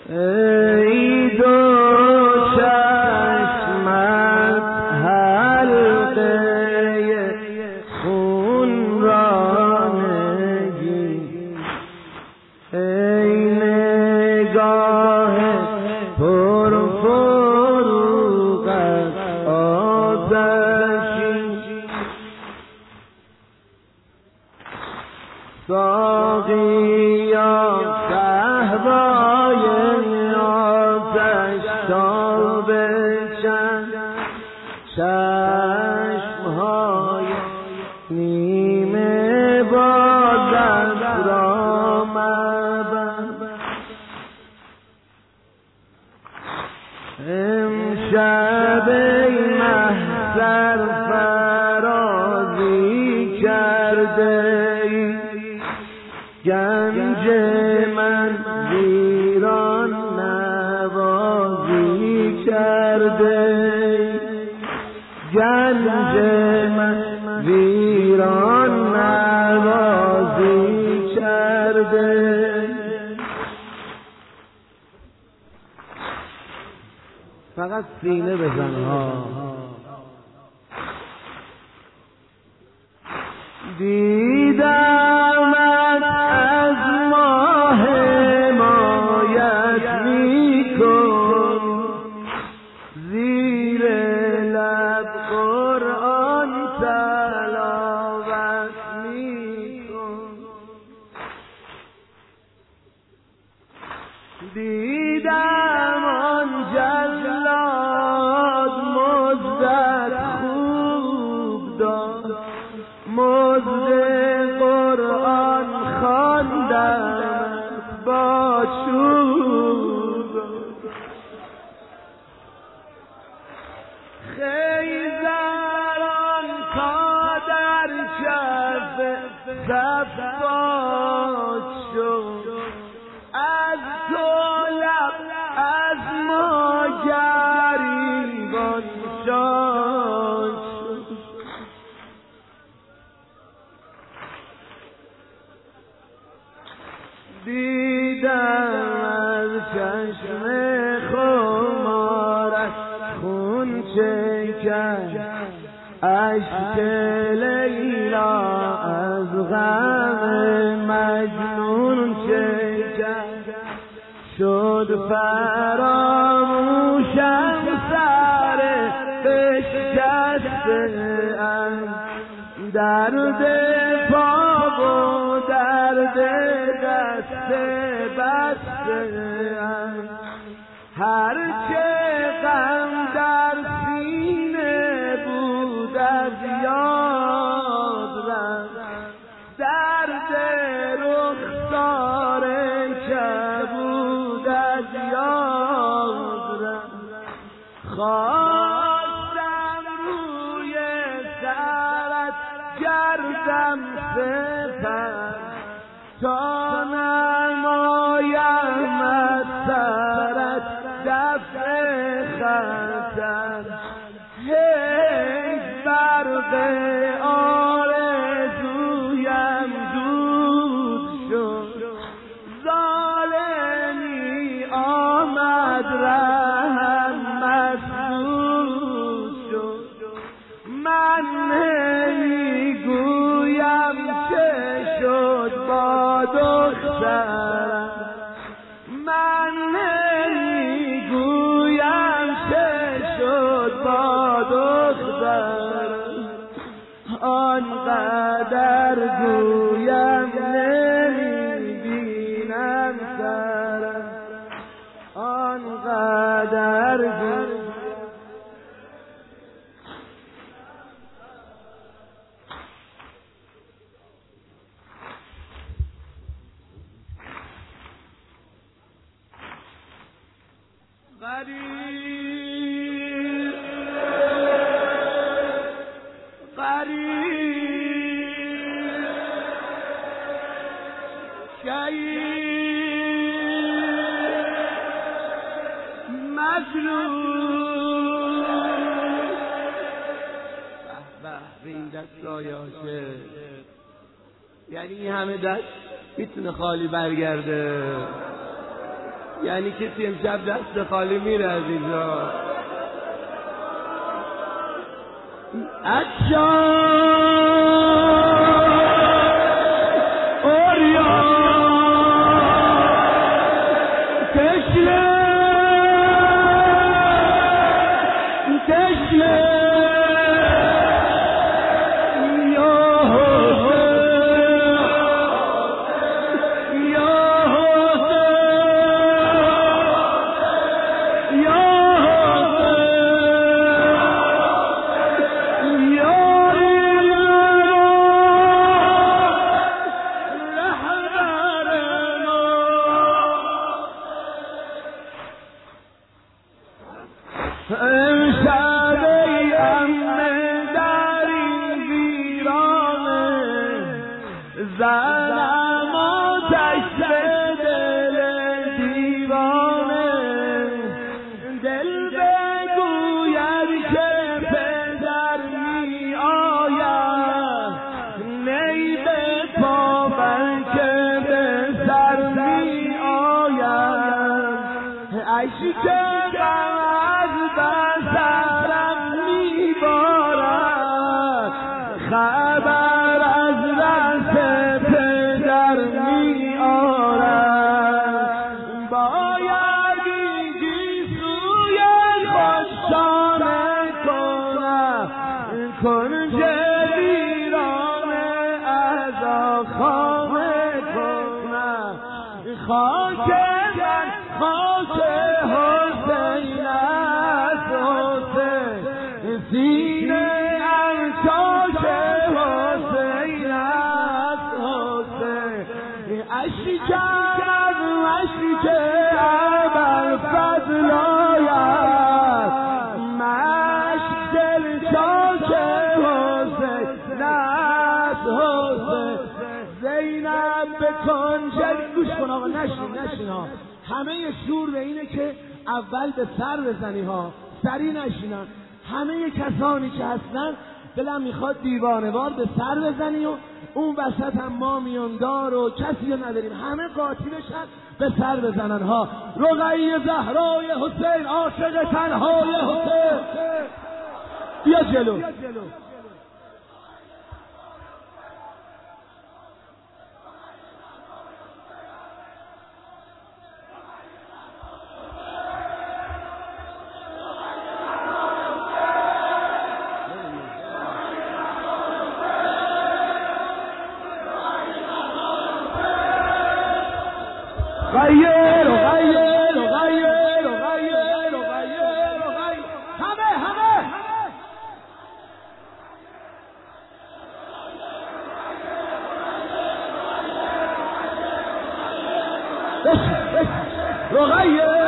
ای دو چشمت حلقه خون رانگی، ای نگاه پرفروغ از آتشی، ساقیا صحبای آتش تاب چشمهای نیمه باز را مبند. امشب ای محضر فرازی کرده ای، گنج من ویران نوازی کرده ای، گنج من ویران نوازی کرده ای. فقط سینه بزن ها. دیدمت از ماه حمایت میکن، زیر لب قرآن تلاوت میکن. دیدم آن جلاد مزدت خوب داد، مزد قرآن خواندم با چوب. خیزران تا در کف صفات شد، از تو لب از ما گریبان شد. دیدم از چشم خمارت خون چکد، عشق لیلا از غم مجنون چکد. شد فراموشم سر بشکسته ام، درد پا و درد دست بسته ام. هرچه غم در سینه بود از یاد رفت، درد رخسار کبود از یاد رفت. خواستم روی سرت گردم سپر، تا نمایم از سرت دفع خطر. هی برق آرزویم دود شد، ظالمی آمد رهم مسدود شد. من نمیگویم چه شد با دخترم، من نمیگویم چه شد با دخترم. آنقدر گویم نمیبینم سرم، آنقدر گویم. غریب غریب شهید مظلوم. به این دستای عاشق، یعنی این همه دست میتونه خالی برگرده؟ یعنی کسی امشب دست خالی میره عزیزا. اچھا اوریا کشله زنم آتش به دل دیوانه، دل بگوید که پدر می آید، نی به پا که به سر می آید، اشک غم از بصرم می بارد، خبر از رنج پدر می آرد، باید اینجی سوی خشانه کنم، کنج ویرانه از خانه کنم، خاک من خاک حسین است، حسین سینه چاک حسین است، حسین اشکم اشک ابوالفضل آید، مشک دل چاک حسین است، حسین زینب به کنج. گوش کن آقا، نشین ها، همه شور به اینه که اول به سر بزنی ها، سری نشینن. همه کسانی که هستن دلم میخواد دیوانوار به سر بزنی و اون وسط هم ما میاندار و کسی رو نداریم، همه قاطی بشن به سر بزنن ها. رقیه زهرای حسین، عاشق تنهای حسین، بیا جلو. غیر همه رقیه